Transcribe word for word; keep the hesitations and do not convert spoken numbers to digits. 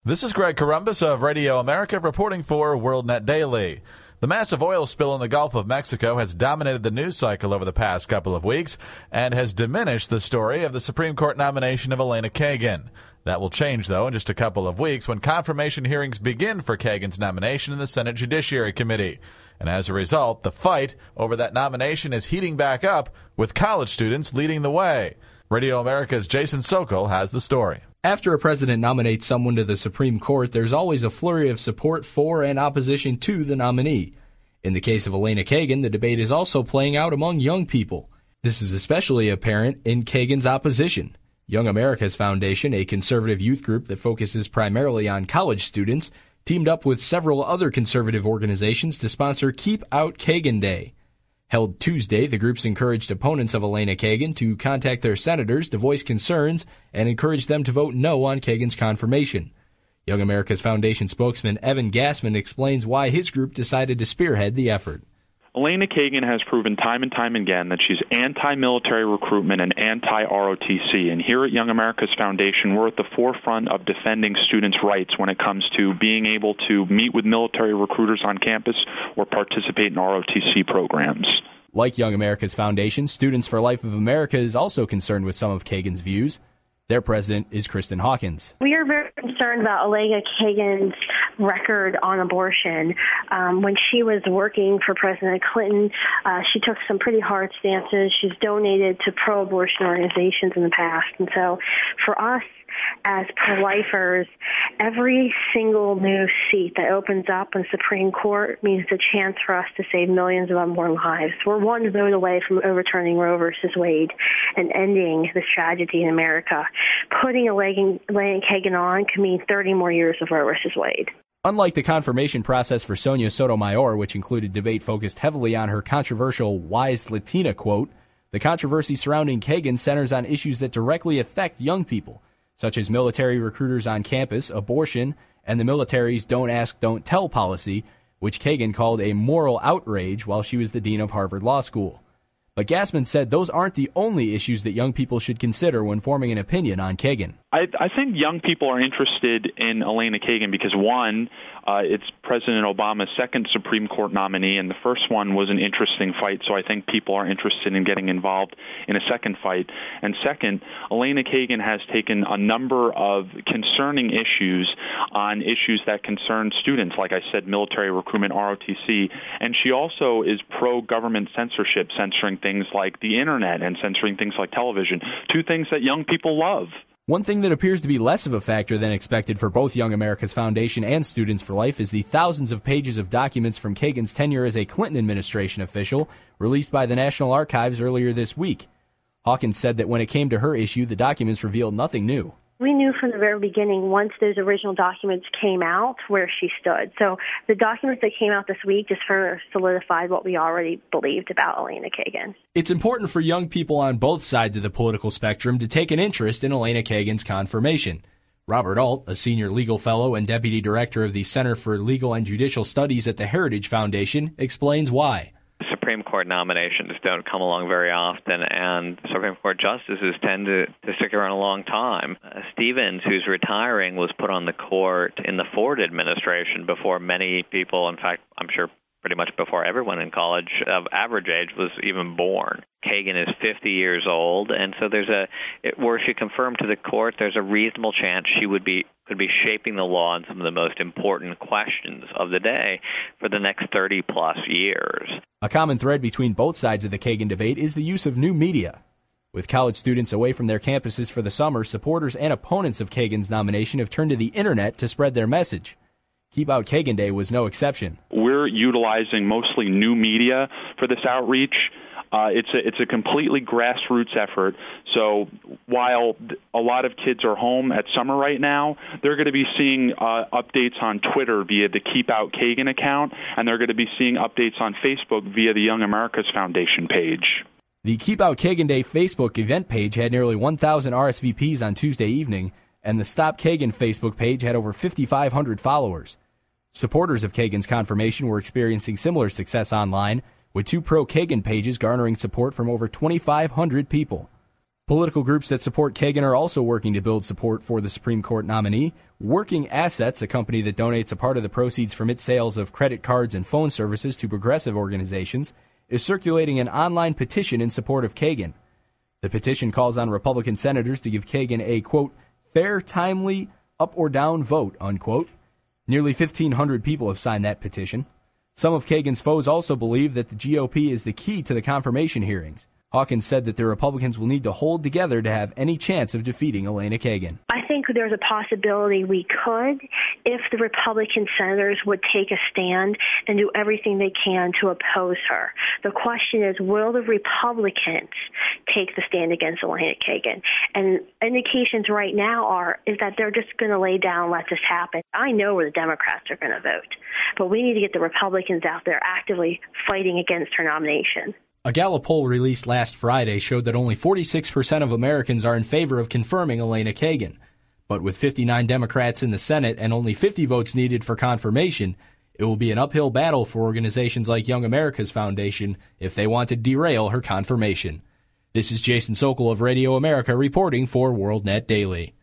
This is Greg Columbus of Radio America reporting for WorldNet Daily. The massive oil spill in the Gulf of Mexico has dominated the news cycle over the past couple of weeks and has diminished the story of the Supreme Court nomination of Elena Kagan. That will change, though, in just a couple of weeks when confirmation hearings begin for Kagan's nomination in the Senate Judiciary Committee. And as a result, the fight over that nomination is heating back up, with college students leading the way. Radio America's Jason Sokol has the story. After a president nominates someone to the Supreme Court, there's always a flurry of support for and opposition to the nominee. In the case of Elena Kagan, the debate is also playing out among young people. This is especially apparent in Kagan's opposition. Young America's Foundation, a conservative youth group that focuses primarily on college students, teamed up with several other conservative organizations to sponsor Keep Out Kagan Day. Held Tuesday, the groups encouraged opponents of Elena Kagan to contact their senators to voice concerns and encourage them to vote no on Kagan's confirmation. Young America's Foundation spokesman Evan Gassman explains why his group decided to spearhead the effort. Elena Kagan has proven time and time again that she's anti-military recruitment and anti-R O T C. And here at Young America's Foundation, we're at the forefront of defending students' rights when it comes to being able to meet with military recruiters on campus or participate in R O T C programs. Like Young America's Foundation, Students for Life of America is also concerned with some of Kagan's views. Their president is Kristen Hawkins. We are very concerned about Elena Kagan's record on abortion. Um, when she was working for President Clinton, uh, she took some pretty hard stances. She's donated to pro-abortion organizations in the past. And so for us as pro-lifers, every single new seat that opens up in the Supreme Court means the chance for us to save millions of unborn lives. We're one vote away from overturning Roe versus Wade and ending this tragedy in America. Putting Elena Kagan on can mean thirty more years of Roe versus Wade. Unlike the confirmation process for Sonia Sotomayor, which included debate focused heavily on her controversial Wise Latina quote, the controversy surrounding Kagan centers on issues that directly affect young people, such as military recruiters on campus, abortion, and the military's Don't Ask, Don't Tell policy, which Kagan called a moral outrage while she was the dean of Harvard Law School. But Gassman said those aren't the only issues that young people should consider when forming an opinion on Kagan. I, I think young people are interested in Elena Kagan because, one, uh, it's President Obama's second Supreme Court nominee, and the first one was an interesting fight, so I think people are interested in getting involved in a second fight. And second, Elena Kagan has taken a number of concerning issues on issues that concern students, like I said, military recruitment, R O T C, and she also is pro-government censorship, censoring things like the Internet and censoring things like television, two things that young people love. One thing that appears to be less of a factor than expected for both Young America's Foundation and Students for Life is the thousands of pages of documents from Kagan's tenure as a Clinton administration official released by the National Archives earlier this week. Hawkins said that when it came to her issue, the documents revealed nothing new. We knew from the very beginning, once those original documents came out, where she stood. So the documents that came out this week just further solidified what we already believed about Elena Kagan. It's important for young people on both sides of the political spectrum to take an interest in Elena Kagan's confirmation. Robert Alt, a senior legal fellow and deputy director of the Center for Legal and Judicial Studies at the Heritage Foundation, explains why. Supreme Court nominations don't come along very often, and Supreme Court justices tend to, to stick around a long time. Uh, Stevens, who's retiring, was put on the court in the Ford administration before many people, in fact, I'm sure pretty much before everyone in college of average age was even born. Kagan is fifty years old, and so there's a, it, were she confirmed to the court, there's a reasonable chance she would be could be shaping the law on some of the most important questions of the day for the next thirty plus years. A common thread between both sides of the Kagan debate is the use of new media. With college students away from their campuses for the summer, supporters and opponents of Kagan's nomination have turned to the internet to spread their message. Keep Out Kagan Day was no exception. We're utilizing mostly new media for this outreach. Uh, it's a it's a completely grassroots effort. So while a lot of kids are home at summer right now, they're going to be seeing uh, updates on Twitter via the Keep Out Kagan account, and they're going to be seeing updates on Facebook via the Young America's Foundation page. The Keep Out Kagan Day Facebook event page had nearly one thousand R S V Ps on Tuesday evening, and the Stop Kagan Facebook page had over fifty-five hundred followers. Supporters of Kagan's confirmation were experiencing similar success online, with two pro-Kagan pages garnering support from over twenty-five hundred people. Political groups that support Kagan are also working to build support for the Supreme Court nominee. Working Assets, a company that donates a part of the proceeds from its sales of credit cards and phone services to progressive organizations, is circulating an online petition in support of Kagan. The petition calls on Republican senators to give Kagan a, quote, fair, timely, up or down vote, unquote. Nearly fifteen hundred people have signed that petition. Some of Kagan's foes also believe that the G O P is the key to the confirmation hearings. Hawkins said that the Republicans will need to hold together to have any chance of defeating Elena Kagan. I think there's a possibility we could if the Republican senators would take a stand and do everything they can to oppose her. The question is, will the Republicans take the stand against Elena Kagan? And indications right now are is that they're just going to lay down, let this happen. I know where the Democrats are going to vote, but we need to get the Republicans out there actively fighting against her nomination. A Gallup poll released last Friday showed that only forty-six percent of Americans are in favor of confirming Elena Kagan. But with fifty-nine Democrats in the Senate and only fifty votes needed for confirmation, it will be an uphill battle for organizations like Young America's Foundation if they want to derail her confirmation. This is Jason Sokol of Radio America reporting for WorldNet Daily.